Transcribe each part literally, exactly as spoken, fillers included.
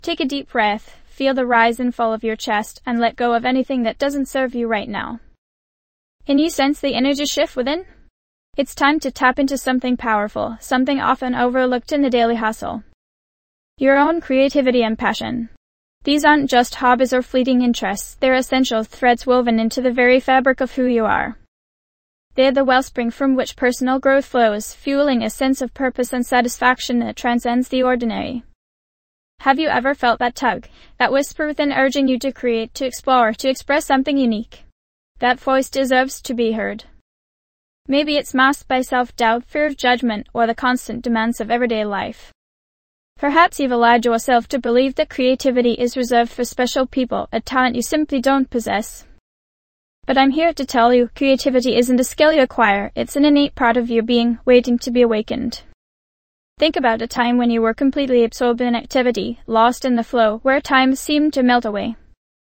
Take a deep breath, feel the rise and fall of your chest, and let go of anything that doesn't serve you right now. Can you sense the energy shift within? It's time to tap into something powerful, something often overlooked in the daily hustle. Your own creativity and passion. These aren't just hobbies or fleeting interests, they're essential threads woven into the very fabric of who you are. They're the wellspring from which personal growth flows, fueling a sense of purpose and satisfaction that transcends the ordinary. Have you ever felt that tug, that whisper within urging you to create, to explore, to express something unique? That voice deserves to be heard. Maybe it's masked by self-doubt, fear of judgment, or the constant demands of everyday life. Perhaps you've allowed yourself to believe that creativity is reserved for special people, a talent you simply don't possess. But I'm here to tell you, creativity isn't a skill you acquire, it's an innate part of your being, waiting to be awakened. Think about a time when you were completely absorbed in activity, lost in the flow, where time seemed to melt away.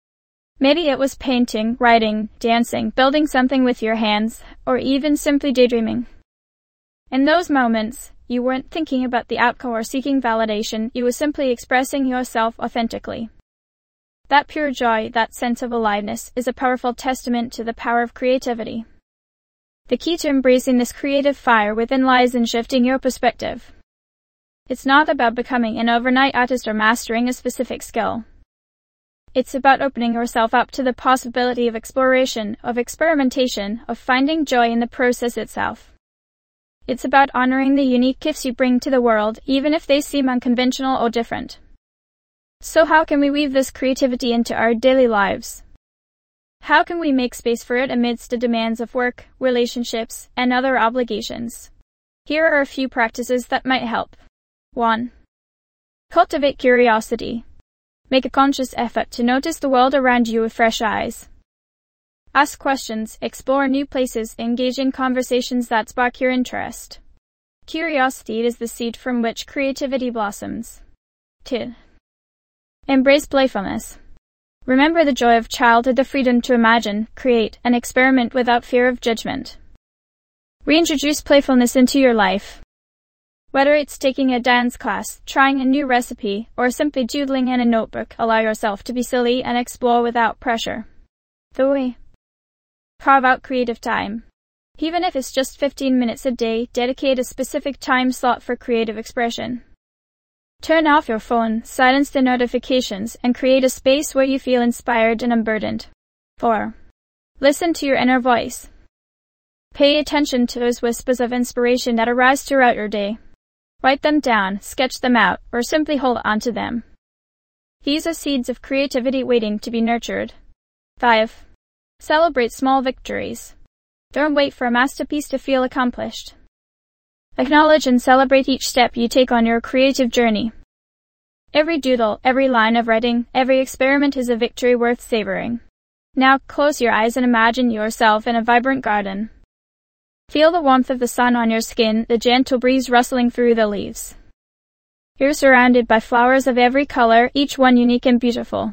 Maybe it was painting, writing, dancing, building something with your hands, or even simply daydreaming. In those moments, you weren't thinking about the outcome or seeking validation, you were simply expressing yourself authentically. That pure joy, that sense of aliveness, is a powerful testament to the power of creativity. The key to embracing this creative fire within lies in shifting your perspective. It's not about becoming an overnight artist or mastering a specific skill. It's about opening yourself up to the possibility of exploration, of experimentation, of finding joy in the process itself. It's about honoring the unique gifts you bring to the world, even if they seem unconventional or different. So how can we weave this creativity into our daily lives? How can we make space for it amidst the demands of work, relationships, and other obligations? Here are a few practices that might help. one. Cultivate curiosity. Make a conscious effort to notice the world around you with fresh eyes. Ask questions, explore new places, engage in conversations that spark your interest. Curiosity is the seed from which creativity blossoms. two. Embrace playfulness. Remember the joy of childhood, the freedom to imagine, create, and experiment without fear of judgment. Reintroduce playfulness into your life. Whether it's taking a dance class, trying a new recipe, or simply doodling in a notebook, allow yourself to be silly and explore without pressure. three. Carve out creative time. Even if it's just fifteen minutes a day, dedicate a specific time slot for creative expression. Turn off your phone, silence the notifications, and create a space where you feel inspired and unburdened. four. Listen to your inner voice. Pay attention to those whispers of inspiration that arise throughout your day. Write them down, sketch them out, or simply hold on to them. These are seeds of creativity waiting to be nurtured. five. Celebrate small victories. Don't wait for a masterpiece to feel accomplished. Acknowledge and celebrate each step you take on your creative journey. Every doodle, every line of writing, every experiment is a victory worth savoring. Now close your eyes and imagine yourself in a vibrant garden. Feel the warmth of the sun on your skin, the gentle breeze rustling through the leaves. You're surrounded by flowers of every color, each one unique and beautiful.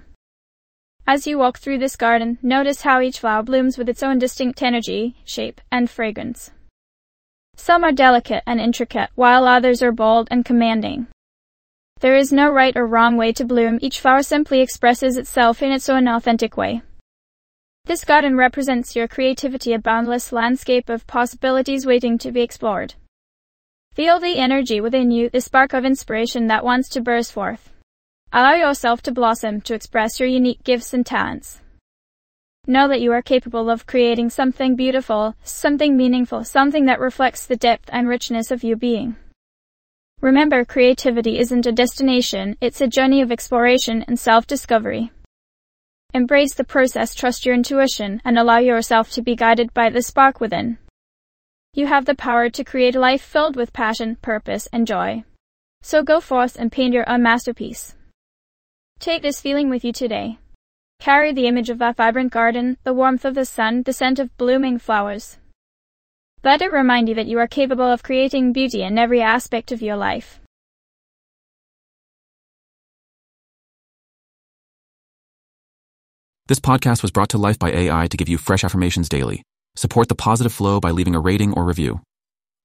As you walk through this garden, notice how each flower blooms with its own distinct energy, shape, and fragrance. Some are delicate and intricate, while others are bold and commanding. There is no right or wrong way to bloom, each flower simply expresses itself in its own authentic way. This garden represents your creativity, a boundless landscape of possibilities waiting to be explored. Feel the energy within you, the spark of inspiration that wants to burst forth. Allow yourself to blossom, to express your unique gifts and talents. Know that you are capable of creating something beautiful, something meaningful, something that reflects the depth and richness of your being. Remember, creativity isn't a destination, it's a journey of exploration and self-discovery. Embrace the process, trust your intuition, and allow yourself to be guided by the spark within. You have the power to create a life filled with passion, purpose, and joy. So go forth and paint your own masterpiece. Take this feeling with you today. Carry the image of that vibrant garden, the warmth of the sun, the scent of blooming flowers. Let it remind you that you are capable of creating beauty in every aspect of your life. This podcast was brought to life by A I to give you fresh affirmations daily. Support the positive flow by leaving a rating or review.